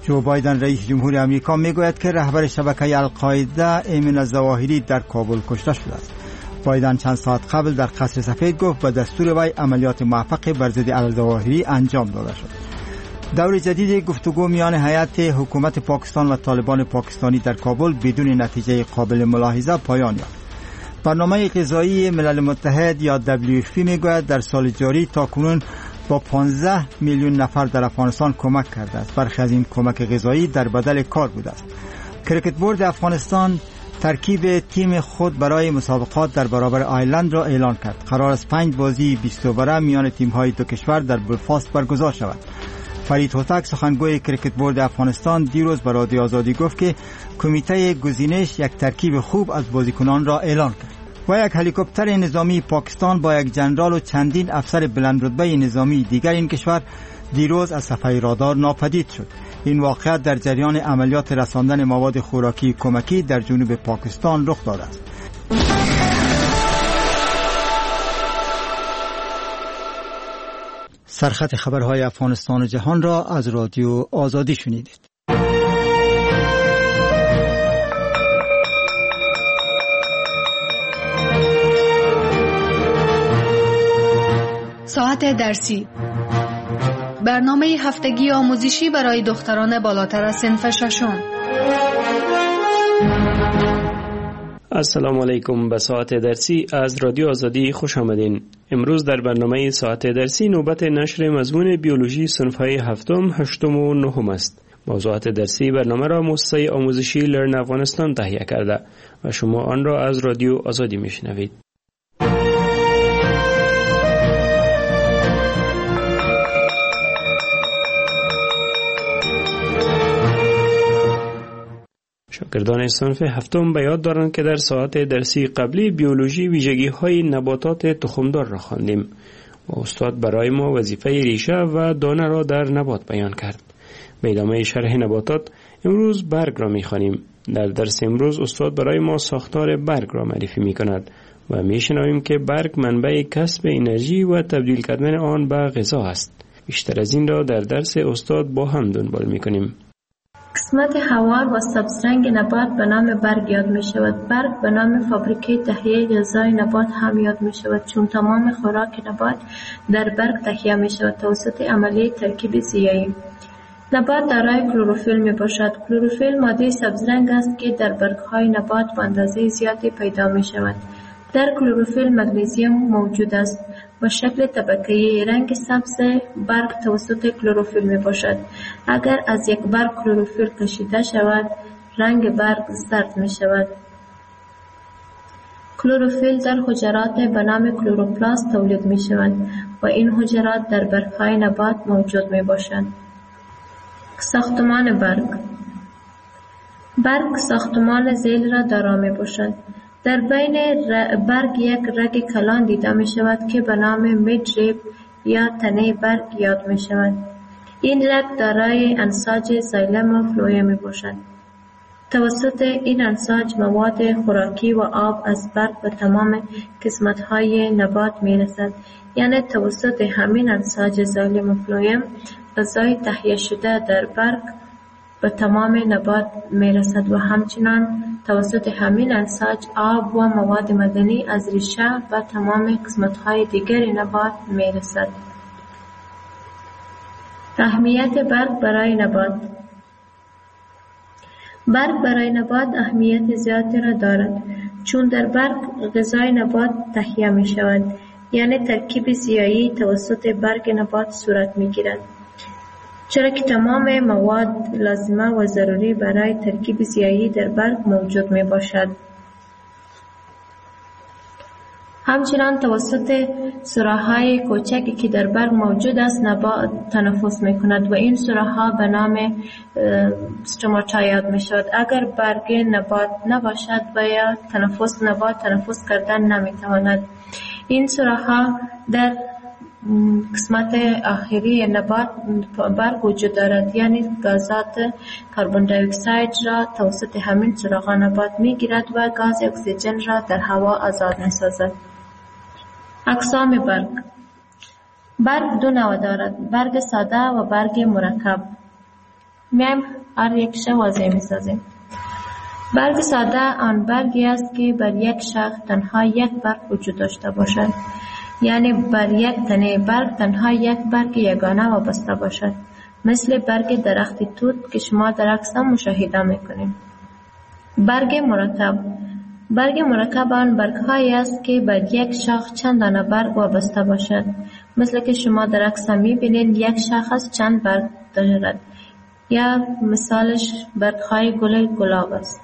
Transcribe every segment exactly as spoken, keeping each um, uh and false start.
جو بایدن رئیس جمهور آمریکا میگوید که رهبر شبکه القاعده ایمن الظواهری در کابل کشته شده است. بایدن چند ساعت قبل در قصر سفید گفت به دستور وی عملیات موفق بر ضد الظواهری انجام داده شد. دور جدید گفتگو میان هیئت حکومت پاکستان و طالبان پاکستانی در کابل بدون نتیجه قابل ملاحظه پایان یافت. برنامه غذایی ملل متحد یا دبلیو اف پی میگوید در سال جاری تاکنون با پانزده میلیون نفر در افغانستان کمک کرده است. برخی از این کمک غذایی در بدل کار بوده است. کرکت بورد افغانستان ترکیب تیم خود برای مسابقات در برابر آیرلند را اعلان کرد. قرار است پنج بازی بیست اووره میان تیم‌های دو کشور در بلفاست برگزار شود. فرید هوتک سخنگوی کرکت بورد افغانستان دیروز به رادیو آزادی گفت که کمیته گزینش یک ترکیب خوب از بازیکنان را اعلان کرد. و یک هلیکوپتر نظامی پاکستان با یک جنرال و چندین افسر بلند رتبه نظامی دیگر این کشور دیروز از صفحه رادار ناپدید شد. این واقعیت در جریان عملیات رساندن مواد خوراکی کمکی در جنوب پاکستان رخ داده است. سرخط خبرهای افغانستان و جهان را از رادیو آزادی شنیدید. ساعت درسی، برنامه هفتگی آموزشی برای دختران بالاتر از صنف ششم. السلام علیکم. به ساعت درسی از رادیو آزادی خوش آمدین. امروز در برنامه ساعت درسی نوبت نشر مضمون بیولوژی صنف‌های هفتم، هشتم و نهم است. موضوعات درسی برنامه را مؤسسه آموزشی لرن افغانستان تهیه کرده و شما آن را از رادیو آزادی میشنوید. شاگردان صنف هفتم به یاد دارند که در ساعت درسی قبلی بیولوژی ویژگی‌های نباتات تخمدار را خواندیم و استاد برای ما وظیفه ریشه و دانه را در نبات بیان کرد. به ادامه شرح نباتات امروز برگ را می‌خوانیم. در درس امروز استاد برای ما ساختار برگ را معرفی می‌کند و می‌شنویم که برگ منبع کسب انرژی و تبدیل کردن آن به غذا است. بیشتر از این را در درس استاد با هم دنبال می‌کنیم. قسمت هوار و سبزرنگ نبات به نام برگ یاد می شود. برگ به نام فابریکه تهیه غذای نبات هم یاد می شود، چون تمام خوراک نبات در برگ تهیه می شود توسط عملیه ترکیب زیایی. نبات دارای کلروفیل می باشد. کلروفیل ماده سبزرنگ است که در برگ‌های نبات به اندازه زیادی پیدا می شود. در کلروفیل مگنیزیم موجود است. با شکل طبقه‌ای رنگ سبز برگ توسط کلروفیل می باشد. اگر از یک برگ کلروفیل کشیده شود، رنگ برگ زرد می شود. کلروفیل در حجرات به نام کلوروپلاست تولید می شود و این حجرات در برگ‌های نبات موجود می باشند. ساختمان برگ. برگ ساختمان ذیل را دارا می باشد. در بین برگ یک رگ کلان دیده می شود که به نام میدریب یا تنه برگ یاد می شود. این رگ دارای انساج زایلم و فلویم می باشد. توسط این انساج مواد خوراکی و آب از برگ به تمام قسمت‌های نبات می رسد. یعنی توسط همین انساج زایلم و فلویم غذای تهیه شده در برگ به تمام نبات می رسد و همچنان توسط همین انساج آب و مواد معدنی از ریشه و تمام قسمت‌های دیگر نبات می رسد. اهمیت برگ برای نبات. برگ برای نبات اهمیت زیادی را دارد، چون در برگ غذای نبات تهیه می شود، یعنی ترکیب زیایی توسط برگ نبات صورت می گیرد. چرا که تمام مواد لازمه و ضروری برای ترکیب زیایی در برگ موجود می باشد. همچنان توسط سوراخ‌های کوچکی که در برگ موجود است نبات تنفس می کند و این سوراخ‌ها به نام استوماتا یاد می شود. اگر برگ نبات نباشد و یا تنفس نبات تنفس کردن نمی تواند. این سوراخ‌ها در قسمت آخری نبات برگ وجود دارد، یعنی گازات کربن دی اکساید را توسط همین سوراخ‌ها نبات می گیرد و گاز اکسیژن را در هوا آزاد می سازد. اقسام برگ. برگ دو نوع دارد: برگ ساده و برگ مرکب. میایم هر یک شاخ واضح میسازیم. برگ ساده آن برگی است که بر یک شاخ تنها یک برگ وجود داشته باشد، یعنی بر یک تنه برگ تنها یک برگ یگانه وابسته باشد، مثل برگ درخت توت که شما در عکس مشاهده میکنید. برگ مرکب برگ مرکب آن برگ‌هایی است که بر یک شاخ چند دانه برگ وابسته باشد، مثل که شما در عکس می‌بینید یک شاخ از چند برگ دارد، یا مثالش برگ‌های گل گلاب است.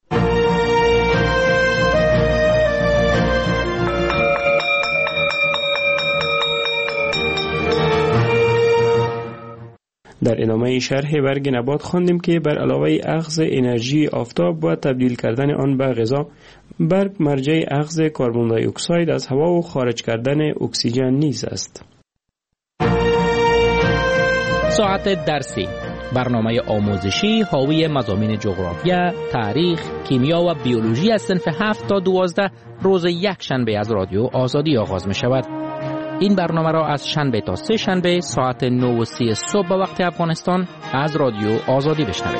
در ادامه شرح برگ نبات خواندیم که بر علاوه اخذ انرژی آفتاب و تبدیل کردن آن به غذا، برگ مرجع اخذ کربن دی اکساید از هوا و خارج کردن اکسیژن نیز است. ساعت درسی، برنامه آموزشی حاوی مضامین جغرافیا، تاریخ، کیمیا و بیولوژی از صنف هفت تا دوازده روز یک شنبه از رادیو آزادی آغاز می شود. این برنامه را از شنبه تا سه شنبه ساعت نه و سی صبح به وقت افغانستان از رادیو آزادی بشنوید.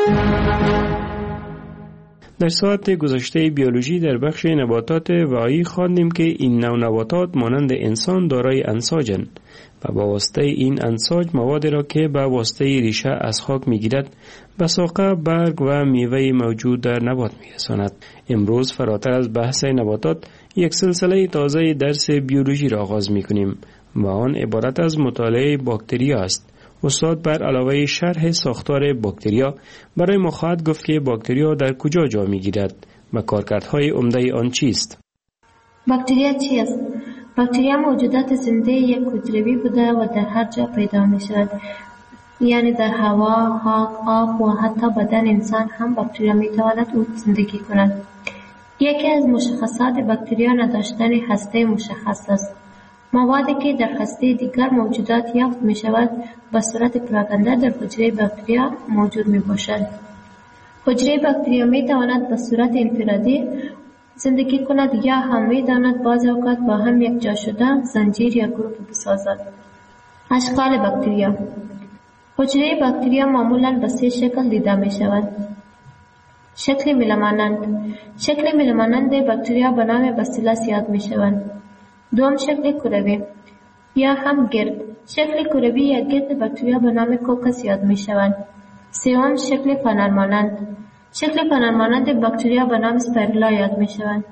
در ساعت گذشته بیولوژی در بخش نباتات واعی خواندیم که این نوع نباتات مانند انسان دارای انساجند و با واسطه این انساج مواد را که با واسطه ریشه از خاک میگیرد به ساقه، برگ و میوه موجود در نبات میرساند. امروز فراتر از بحث نباتات یک سلسله تازه درس بیولوژی را آغاز میکنیم و آن عبارت از مطالعه باکتریا است. استاد بر علاوه شرح ساختار باکتریا برای ما خواهد گفت که باکتریا در کجا جا میگیرد و کارکردهای عمده آن چیست. باکتریا چی است؟ باکتریا موجودات زنده یک حجروی بوده و در هر جا پیدا می شود، یعنی در هوا، خاک، آب و حتی بدن انسان هم باکتریا می تواند زندگی کند. یکی از مشخصات باکتریا نداشتن هسته مشخص است. موادی که در هسته دیگر موجودات یافت می شود به صورت پراکنده در حجره باکتریا موجود می باشد. حجره باکتریا می تواند به صورت انفرادی زندگی کند یا هم می تواند بعض اوقات با هم یک جا شده زنجیر یا گروه بسازد. اشکال باکتریا. حجره باکتریا معمولا به سه شکل دیده می شود. شکل میلمانند. شکل میلمانند باکتریا به نام باسیلس یاد می شوند. دوم شکل کروی یا هم گرد. شکل کروی یا گرد باکتریا به نام کوکس یاد می شوند. سوم شکل پنر مانند. شکل پنر مانند باکتریا به نام اسپیرولا یاد می شوند.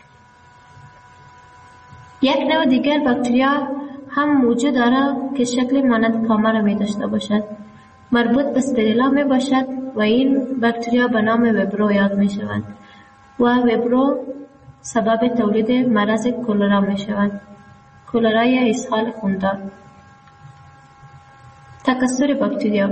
یک نوع دیگر باکتریا هم موجود دارد که شکل مانند کامره می داشته باشد. مربوط به اسپیرولا می باشد و این باکتریا به نام ویبرو یاد می شوند و ویبرو سبب تولید مرض کولرا می شوند. کولرا یا اسهال خوندار. تکثر باکتریا.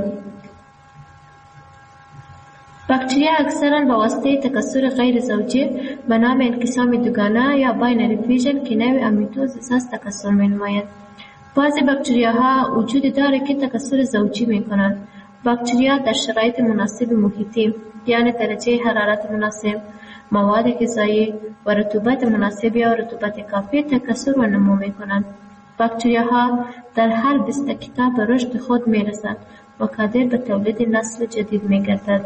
باکتریا اکثرا با واسطه تکثر غیر زوجی به نام انقسام دوگانه یا باینری فیوژن که نوع امیتوزیس است تکثر می نماید. بعضی باکتریاها وجود دارد که تکثر زوجی می کنند. باکتریا در شرایط مناسب محیطی یعنی درجه حرارت مناسب، مواد غذایی و رطوبت مناسب یا رطوبت کافی تکثر و نمو می کنند. باکتریاها در هر بیست دقیقه به رشد خود می رسند و قادر به تولید نسل جدید می گردد.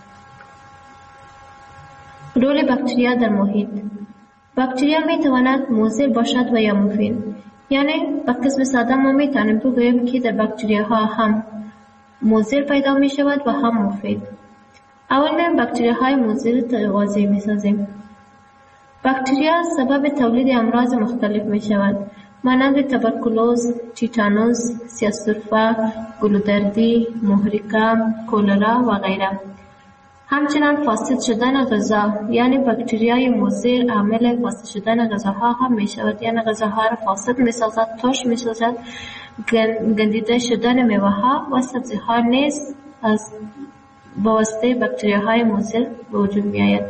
رول باکتریا در محیط. باکتریا می تواند مضر باشد و یا مفید. یعنی به قسم ساده ما می توانیم بگوییم که در باکتریاها هم مضر پیدا می شود و هم مفید. اول می باکتریاهای مضر واضح می سازیم. باکتریا سبب تولید امراض مختلف می شود مانند تبرکلوز، تیتانوس، سیاه‌سرفه، گلودردی، محرقه، کولرا و غیره. همچنان فاسد شدن غذا یعنی باکتریای مضر عامل فاسد شدن غذاها هم می شود، یعنی غذاها را فاسد می سازد، ترش می سازد. گندیده شدن میوه ها و سبزی ها نیز از با واسطه باکتریاهای مضر به وجود می آید.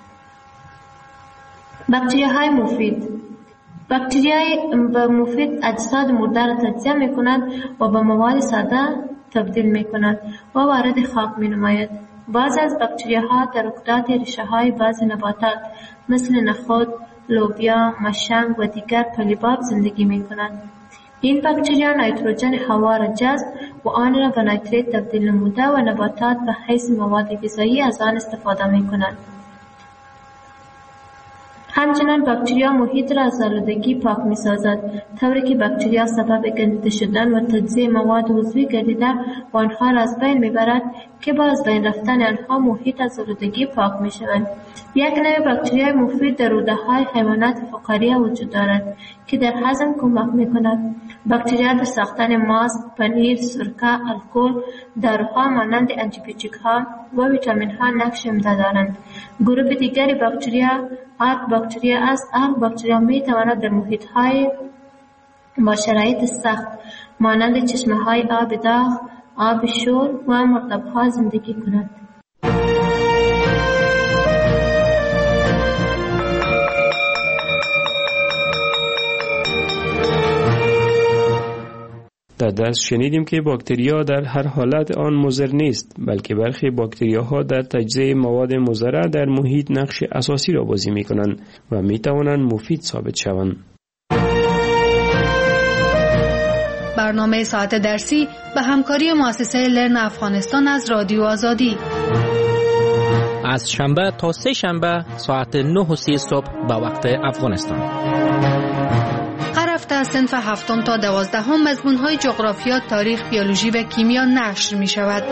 باکتریاهای مفید. باکتریای مفید اجساد مرده را تجزیه می کند و به مواد ساده تبدیل می کند و وارد خاک می نماید. بعض از باکتریاها در رکودات ریشه های بعض نباتات مثل نخود، لوبیا، مشنگ و دیگر پلیباب زندگی می کنند. این باکتریا نیتروژن هوا را جذب و آن را به نیتریت تبدیل نموده و نباتات به حیث مواد غذایی از آن استفاده می کنند. همچنین باکتریا محیط را از آلودگی پاک می سازد، طوری که باکتریا سبب گندیده شدن و تجزیه مواد عضوی گردیده و آنها را از بین می برد که با از بین رفتن آنها محیط از آلودگی پاک می شوند. یک نوع باکتریای مفید در روده های حیوانات فقاریه وجود دارد که در هضم کمک می کند. باکتریا در ساختن ماست، پنیر، سرکه، الکل، داروها مانند آنتیبیوتیک ها و ویتامین ها نقش عمده دارند. گروه دیگری باکتریا آرک باکتریا است. آرک باکتریا می تواند در محیط های با شرایط سخت مانند چشمه های آب داغ، آب شور و مرطب ها زندگی کند. در درس شنیدیم که باکتریا در هر حالت آن مضر نیست، بلکه برخی باکتریاها در تجزیه مواد مضره در محیط نقش اساسی را بازی می کنند و می توانند مفید ثابت شوند. برنامه ساعت درسی به همکاری مؤسسه لرن افغانستان از رادیو آزادی از شنبه تا سه شنبه ساعت نه و سی صبح به وقت افغانستان. هر هفته از صنف هفتم تا دوازدهم مضمون‌های جغرافیا، تاریخ، بیولوژی و کیمیا نشر می شود.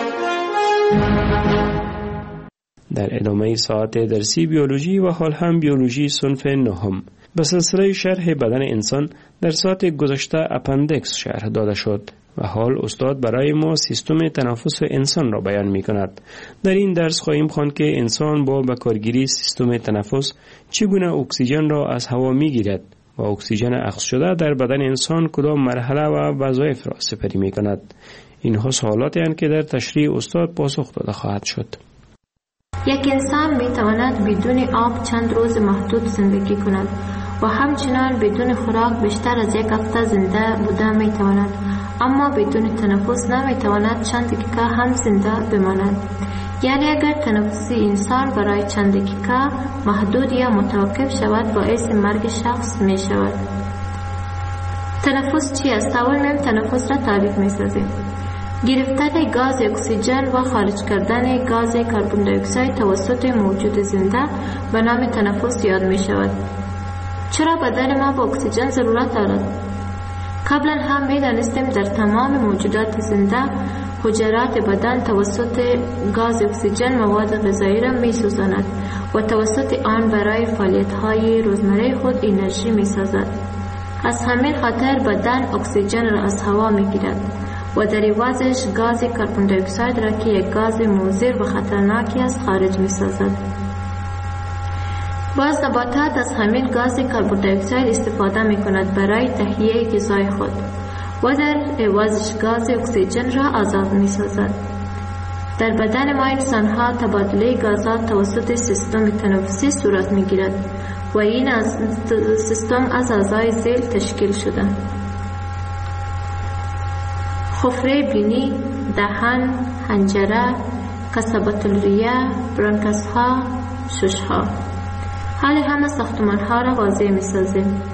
در ادامه ساعت درسی بیولوژی و حال هم بیولوژی صنف نهم به سلسله شرح بدن انسان در ساعت گذشته اپندکس شرح داده شد و حال استاد برای ما سیستم تنفس انسان را بیان می کند. در این درس خواهیم خواند که انسان با بکارگیری سیستم تنفس چگونه اکسیژن را از هوا می گیرد و اکسیژن اخذ شده در بدن انسان کدام مرحله و وظایف را سپری می کند. اینها سوالاتی هستند که در تشریح استاد پاسخ داده خواهد شد. یک انسان می تواند بدون آب چند روز محدود زندگی کند و همچنان بدون خوراک بیشتر از یک هفته زنده بوده می تواند، اما بدون تنفس نمی تواند چند دقیقه هم زنده بماند. یعنی اگر تنفس انسان برای چند دقیقه محدود یا متوقف شود باعث مرگ شخص می شود. تنفس چی است؟ اول میم تنفس را تعریف می سازیم. گرفتن گاز اکسیژن و خارج کردن گاز کربن دی اکساید توسط موجود زنده به نام تنفس یاد می شود. چرا بدن ما به اکسیژن ضرورت دارد؟ قبلا هم می دانستیم در تمام موجودات زنده حجرات بدن توسط گاز اکسیژن مواد غذایی را می سوزاند و توسط آن برای فعالیت های روزمره خود انرژی می سازد. از همین خاطر بدن اکسیژن را از هوا می گیرد و در عوضش گاز کربن دی اکساید را که یک گاز مضر و خطرناکی است خارج می سازد. باز نباتات از همین گاز کربن دی اکساید استفاده می کند برای تهیه غذای خود و در عوضش گاز اکسیژن را آزاد می سازد. در بدن ما انسان ها تبادله گازات توسط سیستم تنفسی صورت می گیرد و این از سیستم از اعضای ذیل تشکیل شده: خفره بینی، دهان، حنجره، قصبة الریه، برانکاس ها، شش ها. حال همه ساختمان ها را واضح می سازیم.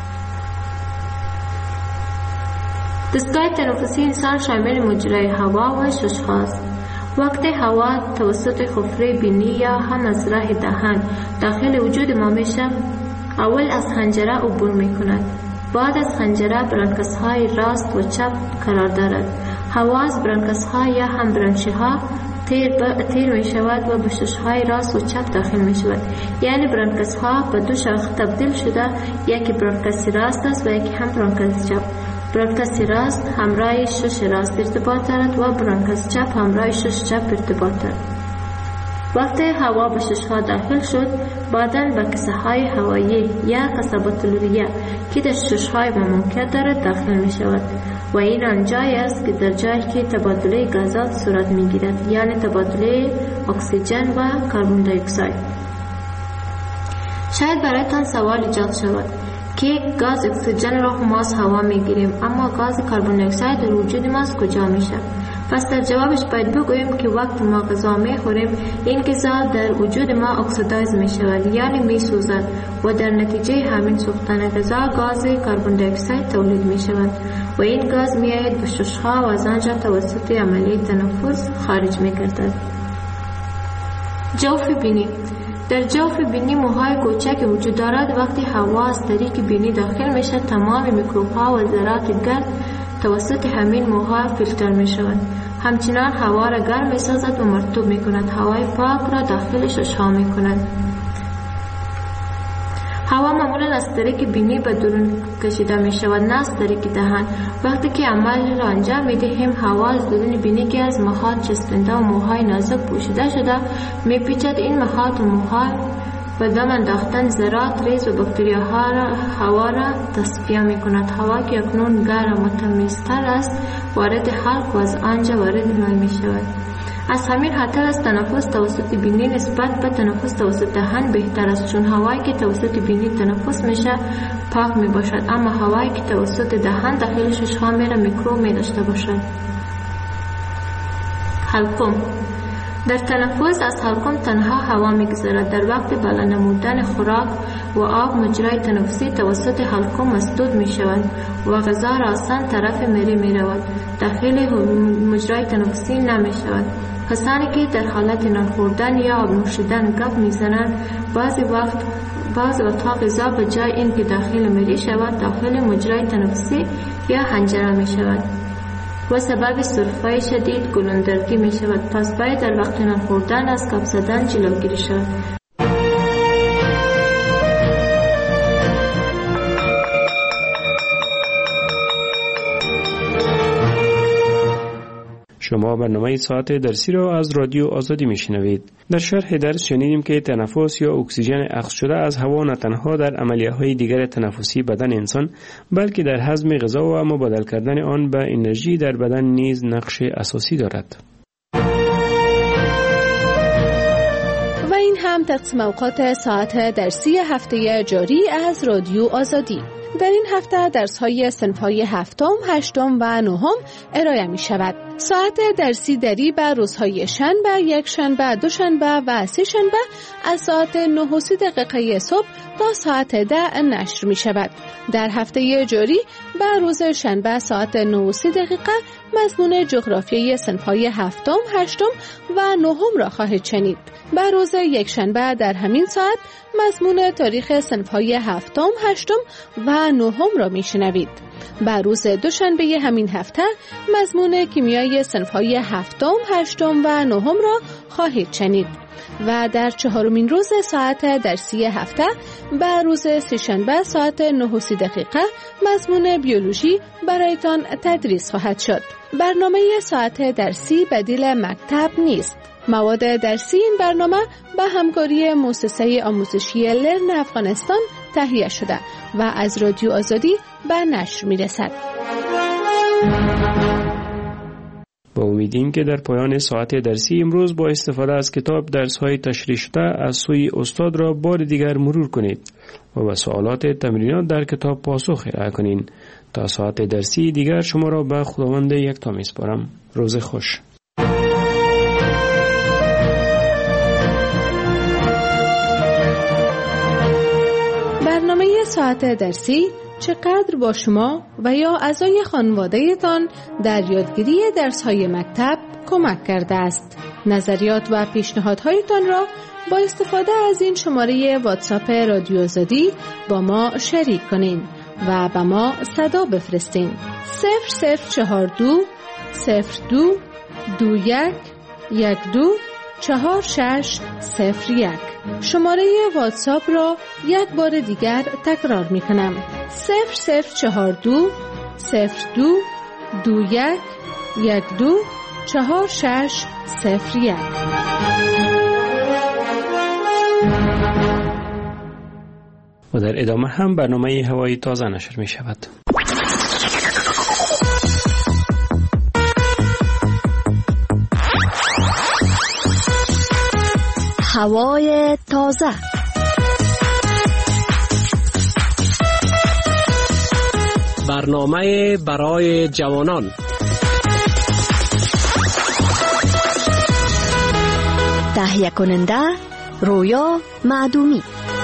دستگاه تنفسی انسان شامل مجرای هوا و شش هاست. وقتی هوا توسط خفره بینی یا هم از راه دهان داخل وجود ما میشه، اول از حنجره عبور می کند. بعد از حنجره برانکاس های راست و چپ قرار دارد. هوا از برانکاس ها یا هم برانچه ها تیر, تیر می شود و به شش های راست و چپ داخل می شود. یعنی برانکاس ها به دو شاخه تبدیل شده، یکی برانکاس راست است و یکی هم برانکاس چپ. برانکاس راست همراه شش راست ارتباط دارد و برانکاس چپ همراه شش چپ ارتباط دارد. وقتی هوا به شش ها داخل شد، بعداً به کسه های هوایی یا قصبة الریه که در شش های موقعیت دارد داخل می شود و این آنجایی است که در جایی که تبادله گازات صورت می گیرد، یعنی تبادله اکسیژن و کربن دی اکساید. شاید برایتان سوال ایجاد شود که گاز اکسیژن را ما از هوا می گیریم، اما گاز کربن دی اکساید در وجود ما از کجا می شود؟ پس در جوابش باید بگوییم که وقت ما غذا میخوریم این غذا در وجود ما اکسیدایز می شود، یعنی می سوزد و در نتیجه همین سوختن غذا گاز کربن دی اکساید تولید می شود و این گاز می آید به ششها و از آنجا توسط عملیه تنفس خارج می گردد. جوف بینی. در جوف بینی موهای کوچک وجود دارد. وقتی هوا از طریق بینی داخل می شود تمام میکروب ها و ذرات گرد توسط همین موها فیلتر می شود. همچنان هوا را گرم می سازد و مرطوب می کند. هوای پاک را داخل ششها می کند. هوا معمولا از طریق بینی به درون کشیده می شود، نه از طریق دهان. وقتی که عمل را انجام می دهیم هوا از درون بینی که از مخاط چسبنده و موهای نازک پوشیده شده می پیچد. این مخاط و موهای و دم انداختن ذرات ریز و باکتریاها را هوا را تصفیه می کند. هوا که اکنون گرم و تمیزتر است وارد حلق و از آنجا وارد مای می شود. از همین خاطر است تنفس توسط بینی نسبت به تنفس توسط دهان بهتر است، چون هوایی که توسط بینی تنفس میشه پاک می باشد، اما هوایی که توسط دهان داخل ششها میره میکروب می داشته باشد. حلقوم. در تنفس از حلقوم تنها هوا میگذرد. در وقت بالا نمودن خوراک و آب مجرای تنفسی توسط حلقوم مسدود می شود و غذا را آسان طرف میری می رود. داخل مجرای تنفسی نمی شود. کسانی که در حالت نان خوردن یا آب نوشیدن گپ می زنند بعضی وقت بعض وقتها غذا به جای این که داخل میری شود داخل مجرای تنفسی یا حنجره می شود و سبب سرفه شدید گلوندردی می شود. پس باید در وقت نان خوردن از گپ زدن جلوگیری شود. شما برنامه ساعت درسی را از رادیو آزادی میشنوید. در شرح درس شنیدیم که تنفس یا اکسیژن اخذ شده از هوا نه تنها در عملیه‌های دیگر تنفسی بدن انسان بلکه در هضم غذا و مبادله کردن آن به انرژی در بدن نیز نقش اساسی دارد. و این هم تقسیم اوقات ساعت درسی هفته جاری از رادیو آزادی. در این هفته درس‌های صنف‌های هفتم، هشتم و نهم ارائه می شود. ساعت درسی دری به روزهای شنبه، یک شنبه، دو شنبه و سه شنبه از ساعت نه و سی دقیقه صبح تا ساعت ده نشر می شود. در هفته جاری به روز شنبه ساعت نه و سی دقیقه مضمون جغرافیای صنف‌های هفتم، هشتم و نهم را خواهید شنید. به روز یک شنبه در همین ساعت مضمون تاریخ صنف‌های هفتم، هشتم و نهم را میشنوید. به روز دوشنبه همین هفته مضمون کیمیای صنف‌های هفتم، هشتم و نهم را خواهید شنید. و در چهارمین روز ساعت درسی هفته به روز سه‌شنبه ساعت نه و سی دقیقه مضمون بیولوژی برایتان تدریس خواهد شد. برنامه ساعت درسی بدیل مکتب نیست. مواد درسی این برنامه به همکاری مؤسسه آموزشی لرن افغانستان تهیه شده و از رادیو آزادی به نشر می رسد. با امیدیم که در پایان ساعت درسی امروز با استفاده از کتاب درس‌های تشریح شده از سوی استاد را بار دیگر مرور کنید و به سوالات تمرینات در کتاب پاسخ ارائه کنید. تا ساعت درسی دیگر شما را به خداوند یکتا می‌سپارم. روز خوش. برنامه ساعت درسی چقدر با شما و یا اعضای خانواده‌تان در یادگیری درس‌های مکتب کمک کرده است؟ نظریات و پیشنهادهایتان را با استفاده از این شماره واتساپ رادیو آزادی با ما شریک کنین و با ما صدا بفرستین. صفر صفر چهار دو صفر دو دو یک یک دو چهار شش صفر یک. شماره واتساپ را یک بار دیگر تکرار می کنم. صفر صفر چهار دو صفر دو دو یک یک دو چهار شش صفر یک. و در ادامه هم برنامه هوای تازه نشر می شود. هوای تازه. برنامه برای جوانان. تهیه کننده رویا معدومی.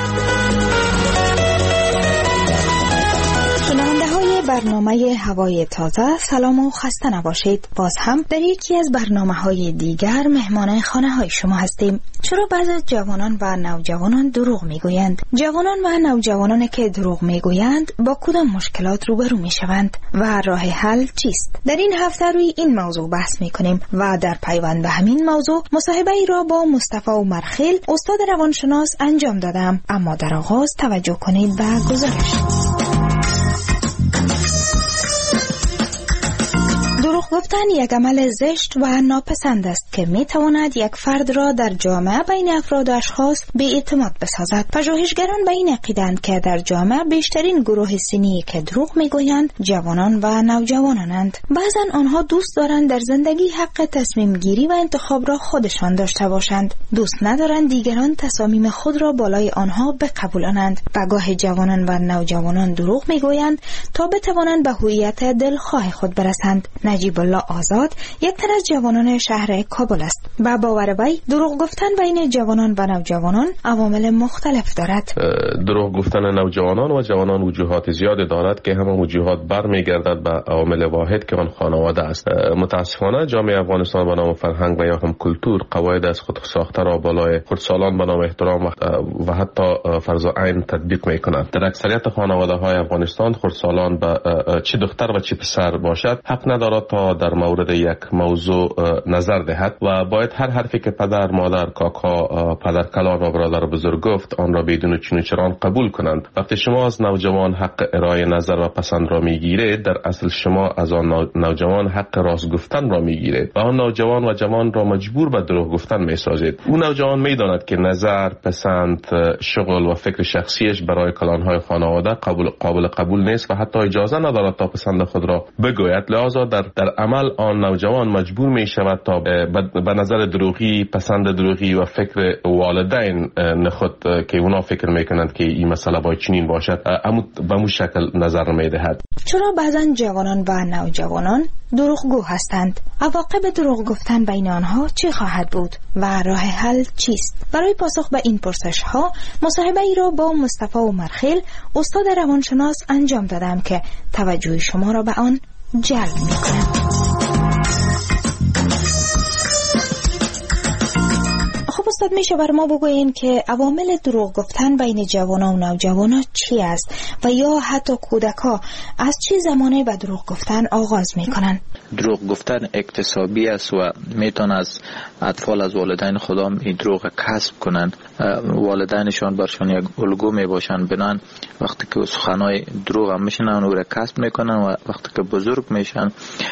برنامه هوای تازه، سلام و خسته نباشید. باز هم در یکی از برنامه های دیگر مهمان خانه های شما هستیم. چرا بعضی جوانان و نوجوانان دروغ میگویند؟ جوانان و نوجوانانی که دروغ میگویند با کدام مشکلات روبرو میشوند و راه حل چیست؟ در این هفته روی این موضوع بحث میکنیم و در پیوند به همین موضوع مصاحبه ای را با مصطفی عمرخیل استاد روانشناس انجام دادم. اما در آغاز توجه کنید به گزارش. دروغ گفتن یک عمل زشت و ناپسند است که می تواند یک فرد را در جامعه بین افراد و اشخاص بی اعتماد بسازد. پژوهشگران به این عقیدند که در جامعه بیشترین گروه سنی که دروغ می گویند جوانان و نوجوانانند. بعضا آنها دوست دارند در زندگی حق تصمیم گیری و انتخاب را خودشان داشته باشند. دوست ندارند دیگران تصامیم خود را بالای آنها بقبولانند. و گاه جوانان و نوجوانان دروغ می گویند تا بتوانند به هویت دلخواه خود برسند. نجیب الله آزاد یک تن از جوانان شهر کابل است. با باور وی دروغ گفتن بین جوانان و نوجوانان عوامل مختلف دارد. دروغ گفتن نوجوانان و جوانان وجوهات زیاد دارد که همه وجوهات برمیگردد به عامل واحد که آن خانواده است. متاسفانه جامعه افغانستان به نام فرهنگ و یا هم کلتور قواعد از خود ساخته را بالای خردسالان به نام احترام و حتی فرض عین تطبیق میکنند. در اکثریت خانواده های افغانستان خردسالان به چه دختر و چه پسر باشد حق ندارد تا در مورد یک موضوع نظر دهد و باید هر حرفی که پدر، مادر، کاکا، پدر کلان و برادر بزرگ گفت آن را بدون چون و چران قبول کنند. وقتی شما از نوجوان حق ارائه نظر و پسند را میگیرید، در اصل شما از آن نوجوان حق راست گفتن را میگیرید و آن نوجوان و جوان را مجبور به دروغ گفتن میسازید. اون نوجوان میداند که نظر، پسند، شغل و فکر شخصیش برای کلانهای خانواده قابل قابل قبول نیست و حتی اجازه ندارد تا پسند خود را بگوید. لذا در در عمل آن نوجوان مجبور می شود تا به نظر دروغی، پسند دروغی و فکر والدین نخود که اونا فکر میکنند که این مسئله باید چنین باشد به مو شکل نظر می دهد. چرا بعضا جوانان و نوجوانان دروغگو هستند؟ عواقب دروغ گفتن بین آنها چی خواهد بود و راه حل چیست؟ برای پاسخ به این پرسش ها مصاحبه ای را با مصطفی عمرخیل استاد روانشناس انجام دادم که توجه شما را به آن جلب میکنم. خب استاد، میشه بر ما بگوین که عوامل دروغ گفتن بین جوانان و نوجوانان چی است و یا حتی کودک‌ها از چه زمانی به دروغ گفتن آغاز میکنن؟ دروغ گفتن اکتسابی است و میتون از اطفال از والدین خودم این دروغ کسب کنن. والدینشان برشان یک الگو میباشن، بنان وقتی که سخنای دروغ هم میشنن او را کسب میکنن و وقتی که بزرگ میشن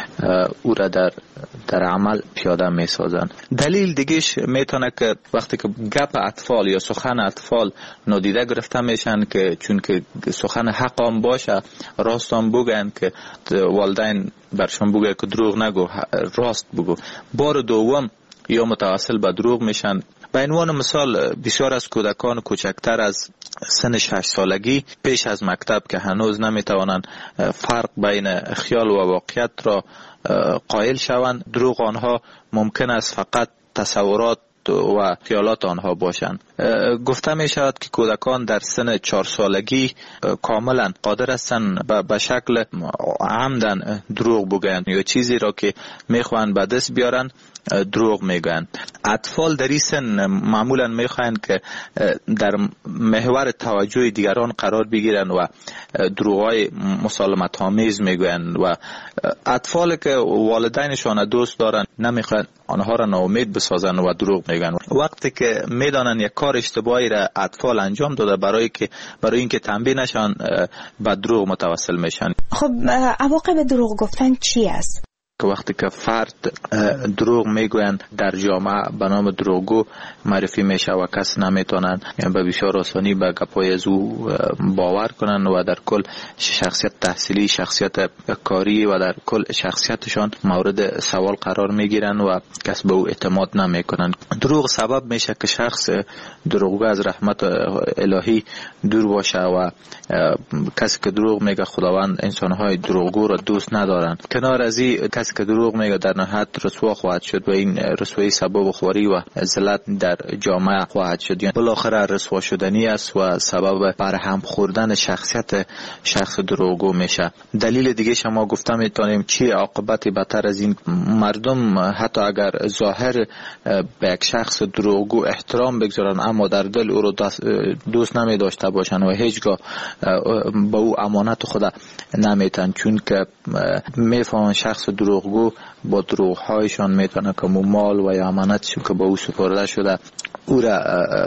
او را در در عمل پیاده میسازن. دلیل دیگهش میتونه که وقتی که گپ اطفال یا سخن اطفال نادیده گرفته میشن که چون که سخن حق هم باشه، راست هم بگن که والدین برشان بگه که دروغ نگو، راست بگو. بار دوم یا متواصل به دروغ میشن. به عنوان مثال بسیار از کودکان کوچکتر از سن شش سالگی پیش از مکتب که هنوز نمیتوانند فرق بین خیال و واقعیت را قائل شوند، دروغ آنها ممکن است فقط تصورات و خیالات آنها باشند. گفته می شود که کودکان در سن چهار سالگی کاملا قادر هستند به شکل عمدن دروغ بگویند یا چیزی را که میخواهند به دست بیارن دروغ میگن. اطفال در این سن معمولا میخواهند که در محور توجه دیگران قرار بگیرن و دروغای مسالمت آمیز میگویند و اطفال که والدینشان دوست دارن نمیخواهند آنها را ناامید بسازن و دروغ میگن. وقتی که میدانن یک کار اشتباهی را اطفال انجام داده برای که برای اینکه تنبیه نشن به دروغ متوسل میشن. خب عواقب دروغ گفتن چی است؟ که وقتی که فرد دروغ میگویند در جامعه به نام دروغگو معرفی میشه و کس نمیتونن به بسیار آسانی به گپای از او باور کنن و در کل شخصیت تحصیلی، شخصیت کاری و در کل شخصیتشان مورد سوال قرار میگیرن و کس به او اعتماد نمیکنن. دروغ سبب میشه که شخص دروغگو از رحمت الهی دور باشه و کسی که دروغ میگه خداوند انسانهای دروغگو را دوست ندارن. کنار از این کسی کسی که دروغ میگه در نهایت رسوا خواهد شد و این رسوایی سبب خواری و ذلت در جامعه خواهد شد. یعنی بالاخره رسوا شدنی است و سبب برهم خوردن شخصیت شخص دروغگو میشه. دلیل دیگه شما گفتم میتونیم چی عاقبت بدتر از این؟ مردم حتی اگر ظاهر به یک شخص دروغگو احترام بگذارن اما در دل او رو دوست نمی داشته باشن و هیچگاه با او امانت خود نمیتن، چون که میفهمن شخص دروغگو با دروغهایشان میتونه که مال و یا امانتشون که با او سپرده شده او را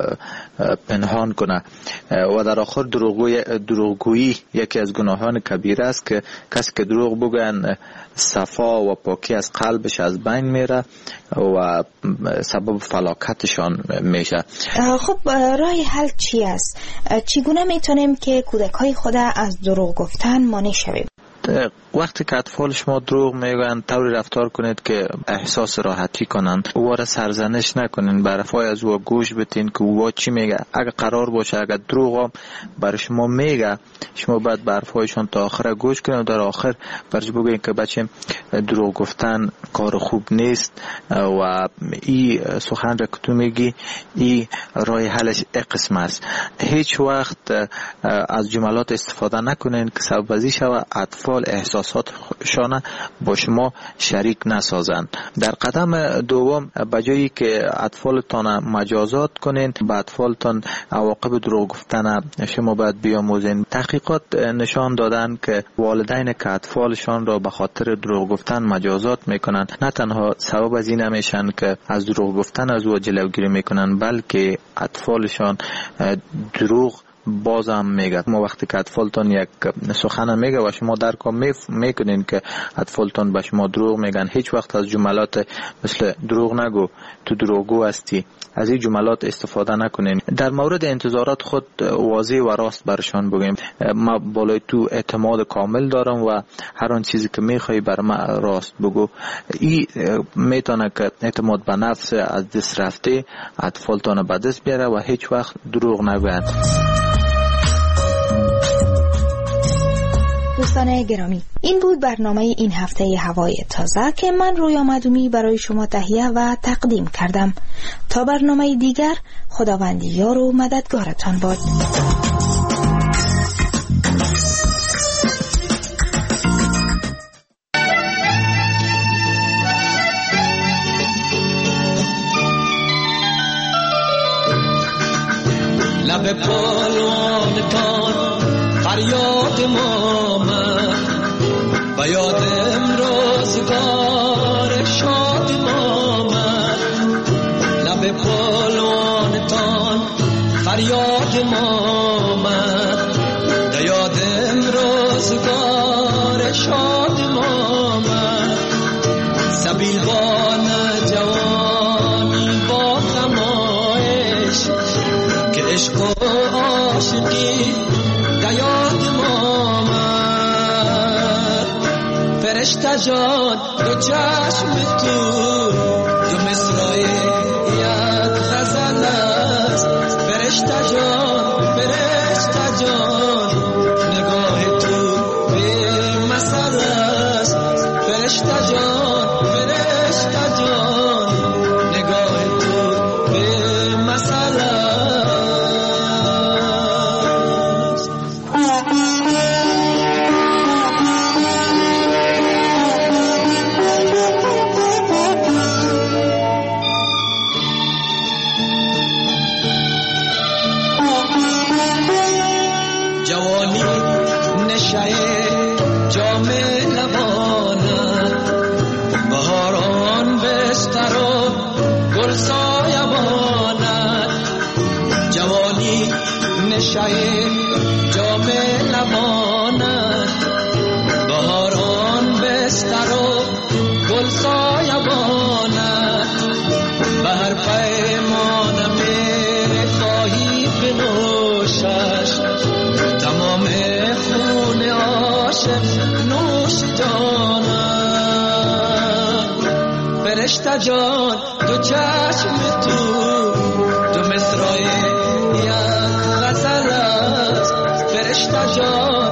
پنهان کنه. و در آخر دروغگویی یکی از گناهان کبیره است که کسی که دروغ بگن صفا و پاکی از قلبش از بین میره و سبب فلاکتشان میشه. خب راه حل چی است؟ چگونه میتونیم که کودکای خود از دروغ گفتن مانع شویم؟ وقتی که اطفال شما دروغ میگن طوری رفتار کنید که احساس راحتی کنن، او را سرزنش نکنین، بر حرفای از او گوش بدین که او چی میگه. اگر قرار باشه اگر دروغ برای شما میگه، شما باید بر حرفایشان تا آخر گوش کنید و در آخر برش بگوین که بچه دروغ گفتن کار خوب نیست و این سخن را که تو میگی این راه حلش یک قسم است. هیچ وقت از جملات استفاده نکنین که سبب ازی شود اطفال احساساتشان با شما شریک نسازند. در قدم دوم بجایی که اطفالتان مجازات کنین، به اطفالتان عواقب دروغ گفتن شما باید بیاموزین. تحقیقات نشان دادن که والدین که اطفالشان را به خاطر دروغ گفتن مجازات میکنن نه تنها سبب از این نمیشن که از دروغ گفتن از او جلوگیری میکنن، بلکه اطفالشان دروغ بازم میگه. ما وقتی که اطفالتان یک سخن میگه و شما درک میکنین که اطفالتان به شما دروغ میگن، هیچ وقت از جملات مثل دروغ نگو، تو دروغگو هستی، از این جملات استفاده نکنین. در مورد انتظارات خود واضح و راست برشان بگیم. ما بالای تو اعتماد کامل دارم و هر آن چیزی که میخوای بر ما راست بگو. این میتونه که اعتماد به نفس از دست رفته اطفالتان به دست بیاره و هیچ وقت دروغ نگوین. دوستان گرامی، این بود برنامه این هفته هوای تازه که من رویا مدومی برای شما تهیه و تقدیم کردم. تا برنامه دیگر، خداوند یار و مددگارتان باد. لب پالوانتان فریاد ما من و یادم روزگار شاد ما من. لب پالوانتان فریاد ما من و یادم روزگار شاد ما من. سبیلوان جوانی با خمایش که عشق و عاشقی یاد ما من. فرشته جان دو چشم تو دو مصرع یک غزل است. فرشته جان فرشته جان نگاه تو به مثل است. فرشته جان فرشته جان نگاه تو به مثل است. جام لبانت بهاران بستر و گل سایبانت. به هر پیمان می خواهی بنوشش تمام خون عاشق نوش جانت. فرشته جان دو چشم تو دو مصرع یک غزل است. فرشته جان